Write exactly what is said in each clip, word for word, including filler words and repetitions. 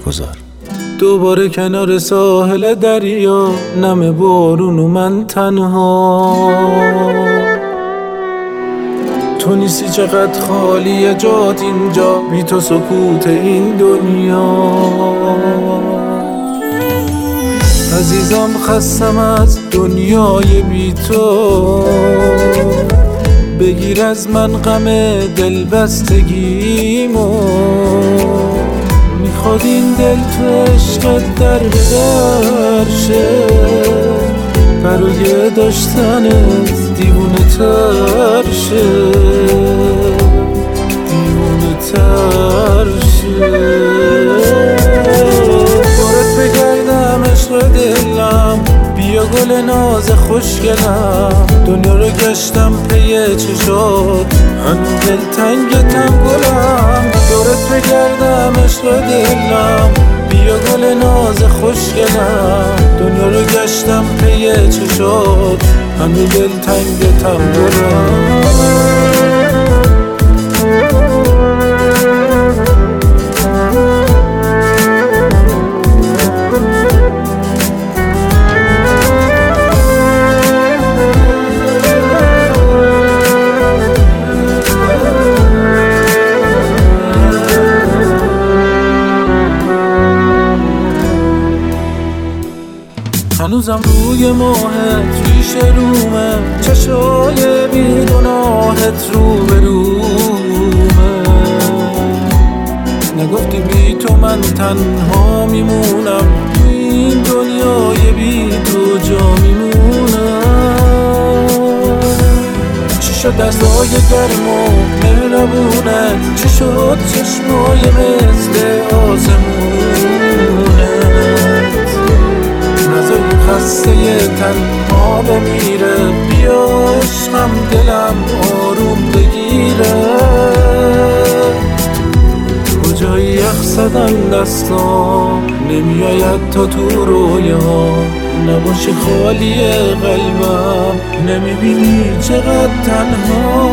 گذار. دوباره کنار ساحل دریا، نم بارون و من تنها. تو نیستی چقدر خالیه جات اینجا، بی تو سکوت این دنیا. عزیزم خستم از دنیای بی تو، بگیر از من غم دلبستگیمو. میخواد این دل تو عشقت در بدر شه، برای داشتنت دیوونه تر شه، دیوونه تر شه. دورت بگردم عشق دلم، بیا گل ناز خوشگلم. دنیا رو گشتم پی چشات، هنوز دلتنگتم گلم. دورت بگردم عشق دلم، بیا گل ناز خوشگلم. دنیا رو گشتم پی چشات، هنوز دلتنگتم گلم. هنوزم روی ماهت ریش رومه، چشای بی گناهت رو به رومه. نگفتی بی تو من تنها میمونم، تو این دنیای بی تو جا میمونم. چی شد دستای گرم و مهربونه، چی شد چشمای مثل آسمونه. خسته تنها بمیره، بیا عشقم دلم آروم بگیره. کجایی یخ زدن دستام، نمیاید تا تو رویا. نباشی خالی قلبم، نمیبینی چقدر تنها.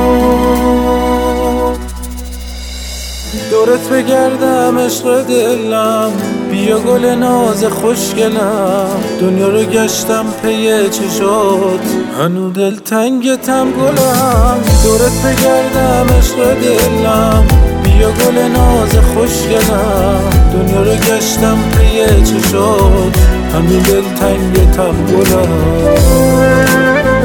دورت بگردم عشق دلم، بیا گل ناز خوشگلم. دنیا رو گشتم پی چشات، هنو دلتنگتم گلم. دورت بگردم عشق دلم، بیا گل ناز خوشگلم. دنیا رو گشتم پی چشات، هنو دلتنگتم گلم.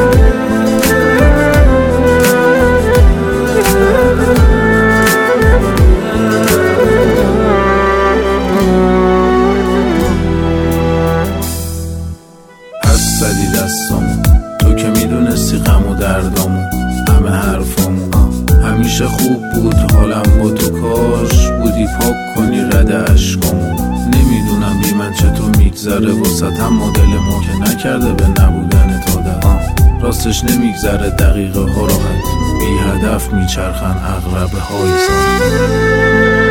زدی دستامو، تو که میدونستی غم و دردامو، همه حرفامو. همیشه خوب بود حالم با تو، کاش بودی پاک کنی رد عشقامو. نمیدونم بی من چطور میگذره واسطم، مدل ما که نکرده به نبودن عادت. راستش نمیگذره دقیقه ها راحت، بی هدف میچرخن عقربه های ساعت.